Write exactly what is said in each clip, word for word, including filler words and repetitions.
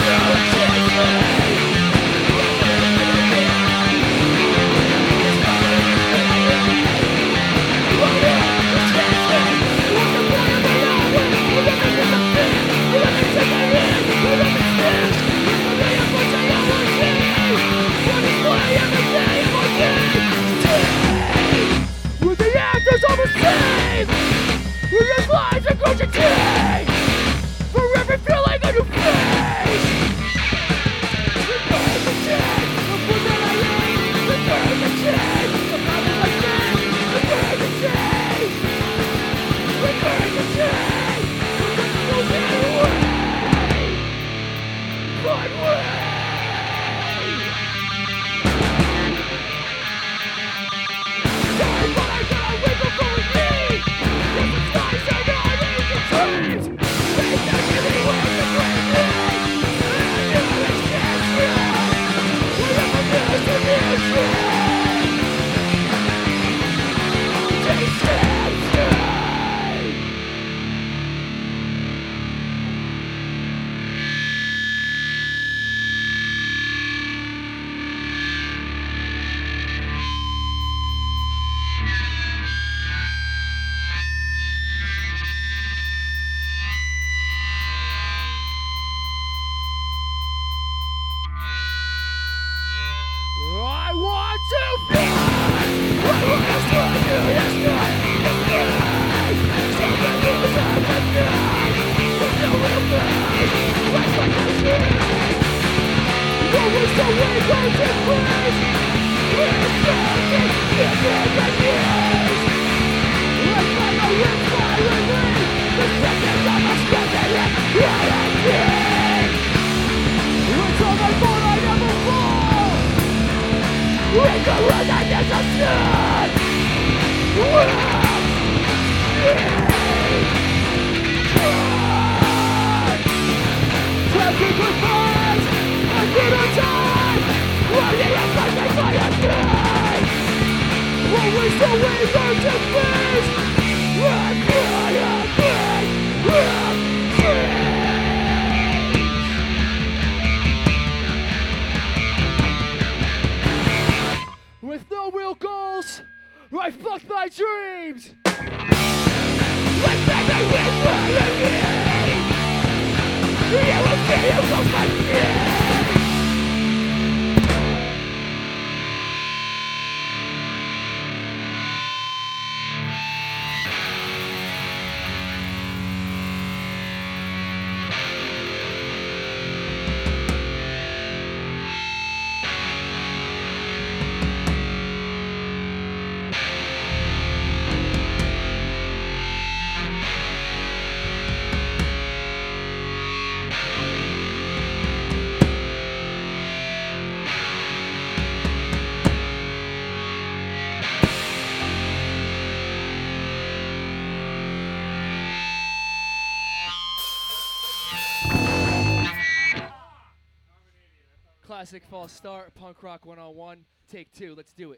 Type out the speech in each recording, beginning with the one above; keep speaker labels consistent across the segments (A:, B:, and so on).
A: Classic false start, punk rock one oh one, take two, let's do it.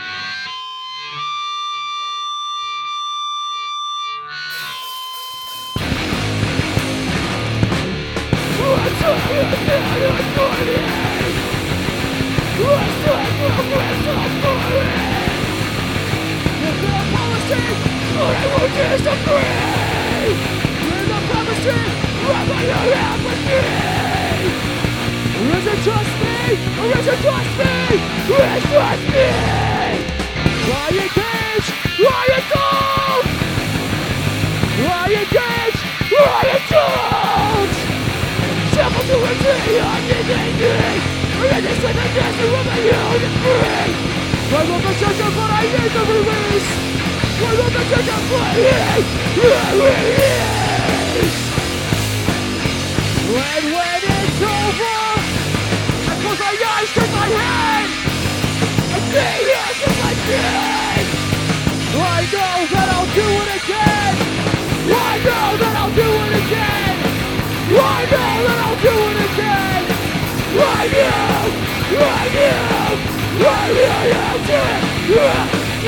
A: Is it just me? Or is it just me? It's just me! Riot Cage! Riot Cage! Riot Cage! Riot Cage! Simple to a tree, I'm digging. And it's like a dancer of my own and free. I love the treasure, but I need the release. I love the treasure, but I need release. When, when it's over, close my eyes, turn my head, and stay here till my dead. I know that I'll do it again. I know that I'll do it again. I know that I'll do it again. I know, I know, I know I'll do it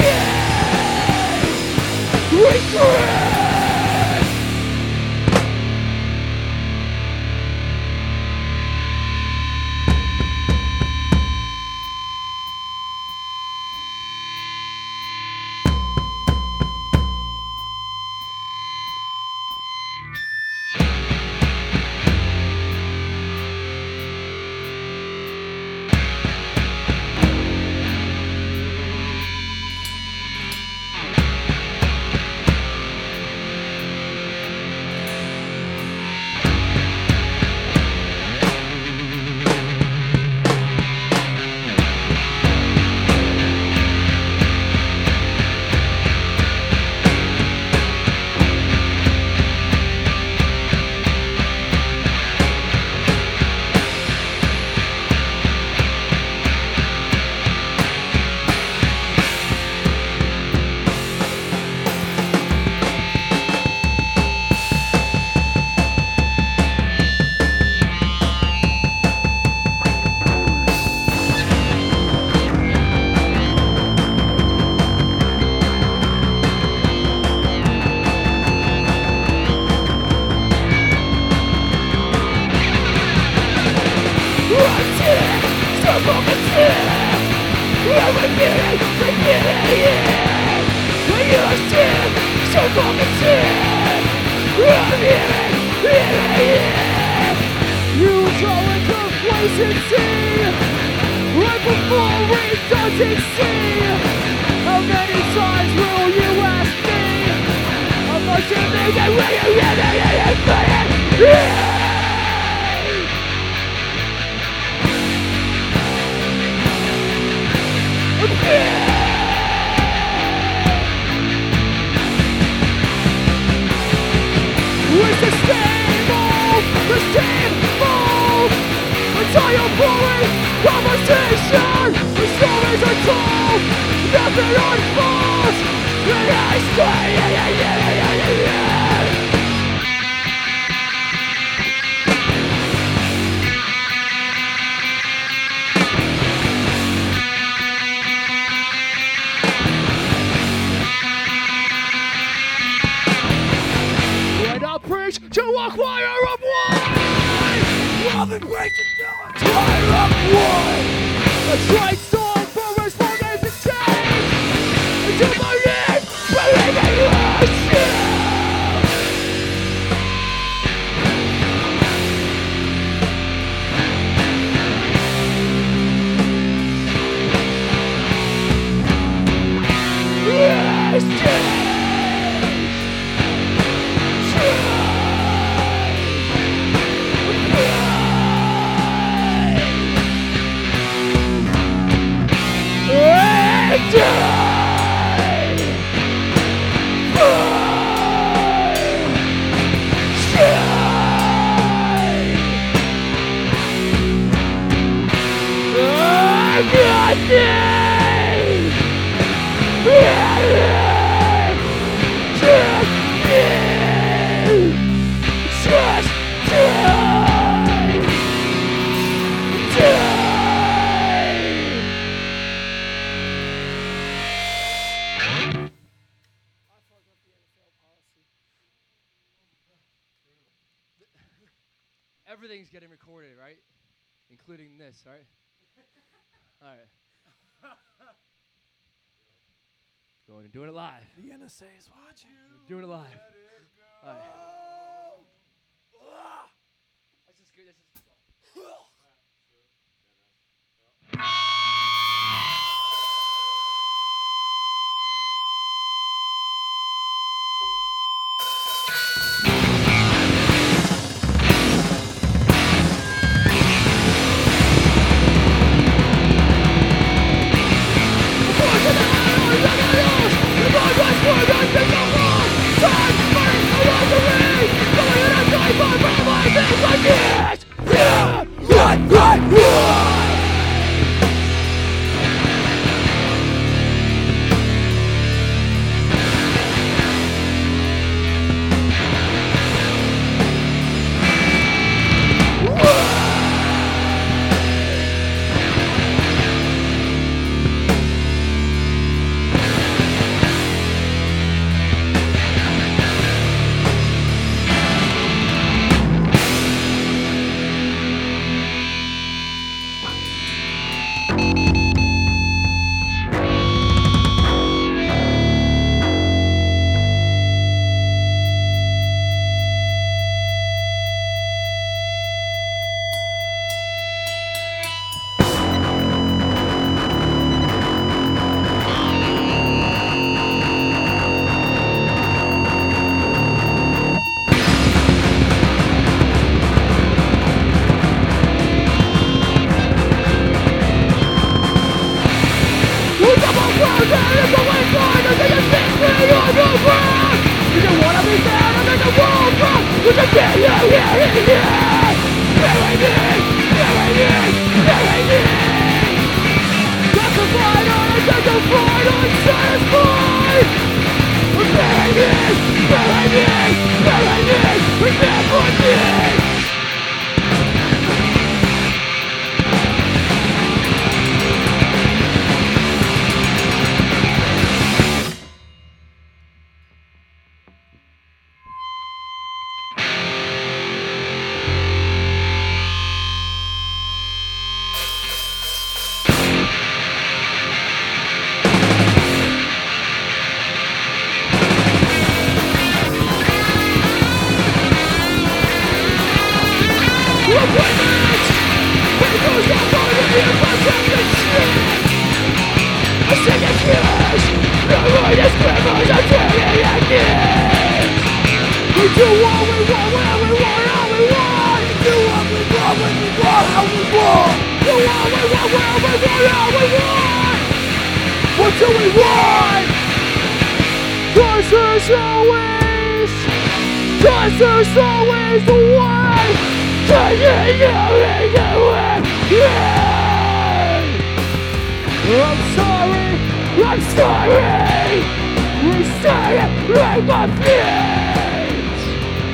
A: again. Regret. fucking shit. I'm hearing, hearing it. You control complacency right before redundancy. How many times will you ask me? How much you think I really, really, really put it? It's the same old, the same old entire boring conversation. The stories are told, nothing unfolds. And I stay, yeah, yeah, yeah, yeah, yeah, yeah. When I preach to a choir of one, love and grace to a choir of one. A trite song for as long as it takes. Until my end, believe in yourself. Yes, yes. Everything's getting recorded, right? Including this, right? All right. Going and doing it live.
B: The N S A is watching.
A: We're doing it live. All right. This is good. This is Time, money, I want to live. till we won. Cause there's always, cause there's always a way. Cause there's always a way. Yeah. I'm sorry, I'm sorry. We say it like my feet.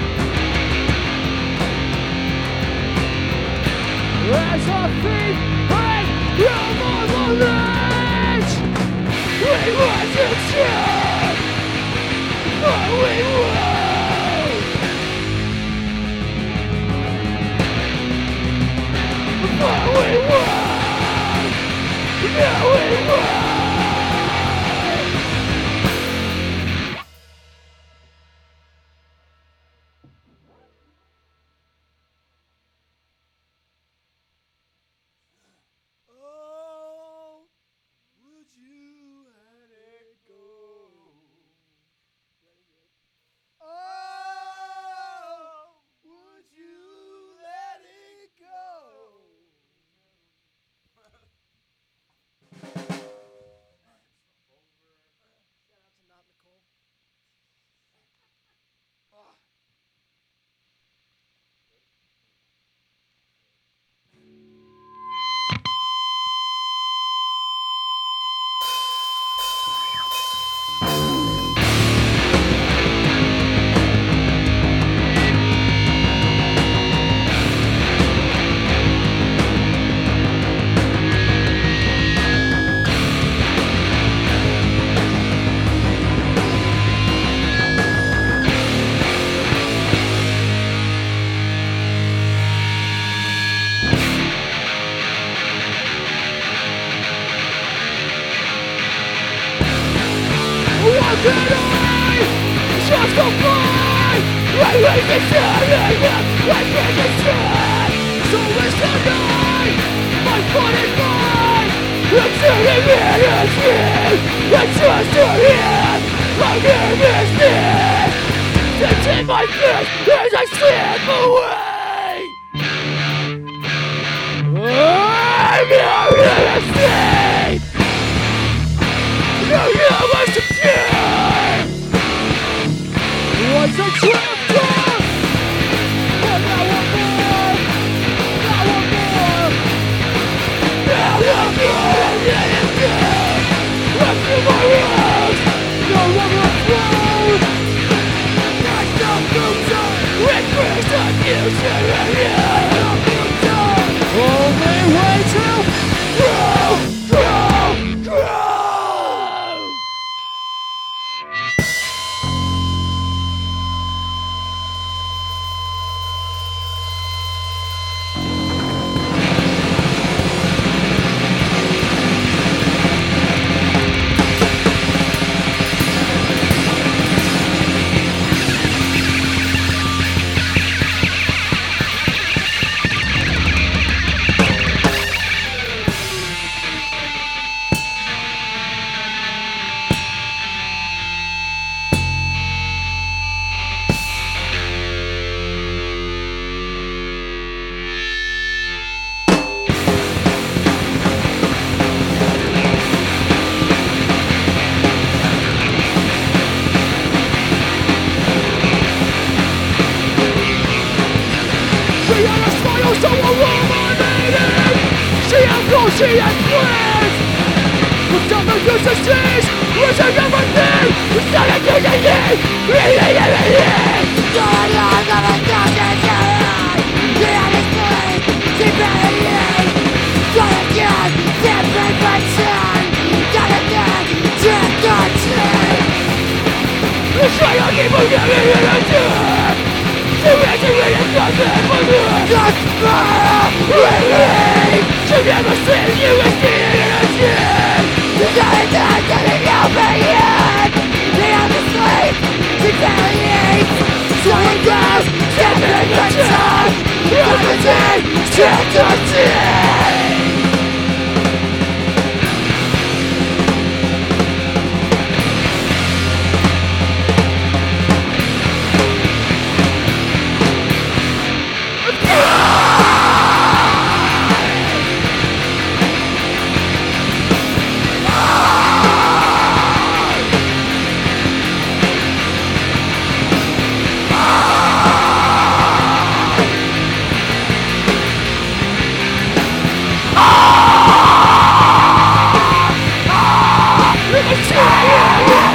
A: As our feet break from all the ledge, we want to change, but we won't. But we won't. No, we won't.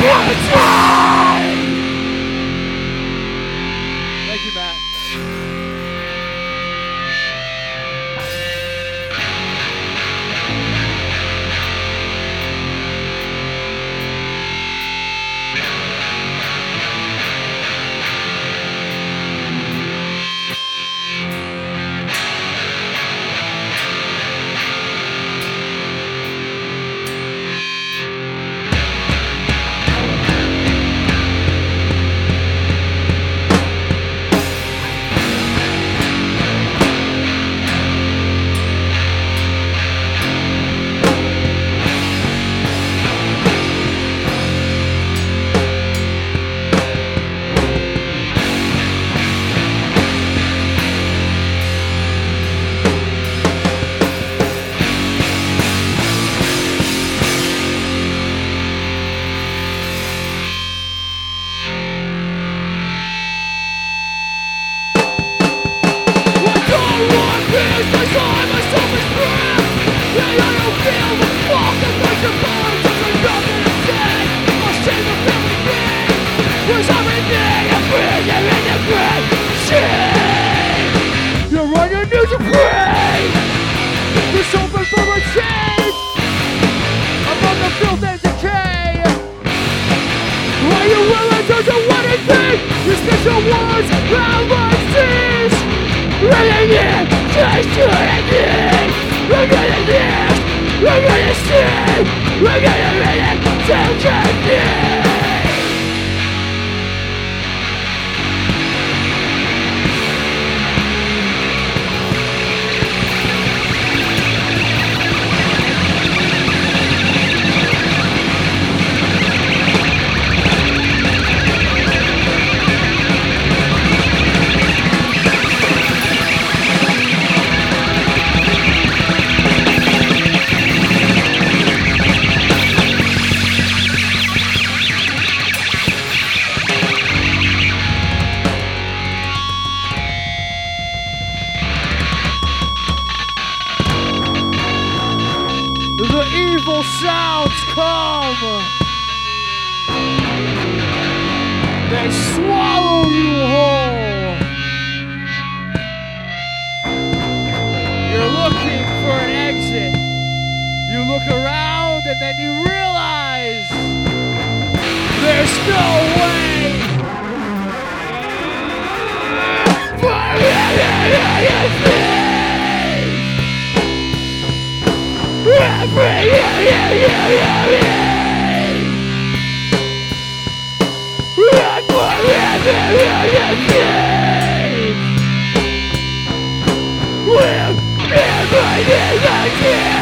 A: Thank you, Matt.
B: We're